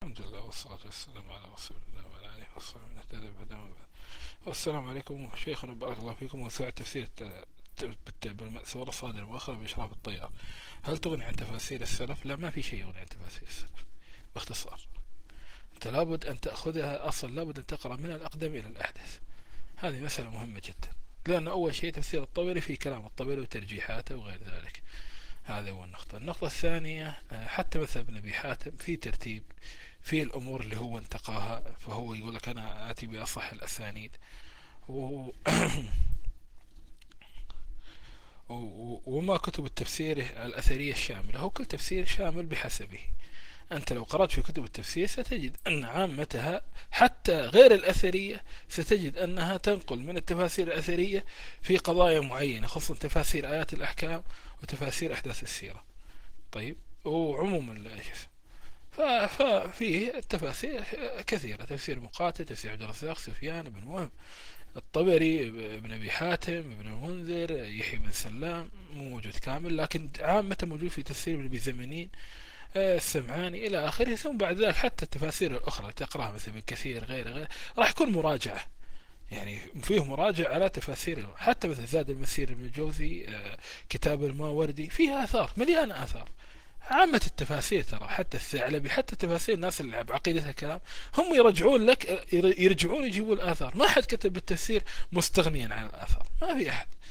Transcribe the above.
الحمد لله والصلاة والسلام على رسول الله وعلى آله وصحبه من اهتدى بهداه وبعد. والسلام عليكم شيخنا، بارك الله فيكم. وساعة تفسير بالمأثور الصادر المؤخر بإشراف الطيار، هل تغني عن تفاسير السلف؟ لا، ما في شيء يغني عن تفاسير السلف. باختصار، أنت لابد أن تأخذها أصل، لابد أن تقرأ من الأقدم إلى الأحدث. هذه مسألة مهمة جدا، لأن أول شيء تفسير الطبري في كلام الطبري وترجيحاته وغير ذلك. هذا هو النقطة. النقطة الثانية، حتى مثل ابن أبي حاتم في ترتيب في الأمور اللي هو انتقاها، فهو يقول لك أنا آتي بأصح الأسانيد و... وما كتب التفسير الأثرية الشاملة، هو كل تفسير شامل بحسبه. أنت لو قرأت في كتب التفسير ستجد أن عامتها حتى غير الأثرية ستجد أنها تنقل من التفاسير الأثرية في قضايا معينة، خصوصا تفاسير آيات الأحكام وتفاسير أحداث السيرة. طيب، وعموما ففيه تفاسير كثيرة: تفسير مقاتل، تفسير عبد الرزاق، سفيان بن وهب، الطبري، ابن ابي حاتم، ابن المنذر، يحيى بن سلام. مو موجود كامل، لكن عامة موجود في تفسير ابن ابي زمنين، السمعاني الى اخره. ثم بعد ذلك حتى التفاسير الاخرى تقراها مثل ابن كثير غيره راح يكون مراجعة، يعني فيه مراجع على تفاسير. حتى مثل زاد المسير ابن الجوزي، كتاب الماوردي، فيها آثار مليانة آثار. عامة التفاسير ترى، حتى الثعلبي، حتى تفاسير الناس اللي بعقيدتها كلام، هم يرجعون لك، يرجعون يجيبون الآثار. ما حد كتب بالتفسير مستغنيا عن الآثار، ما في أحد.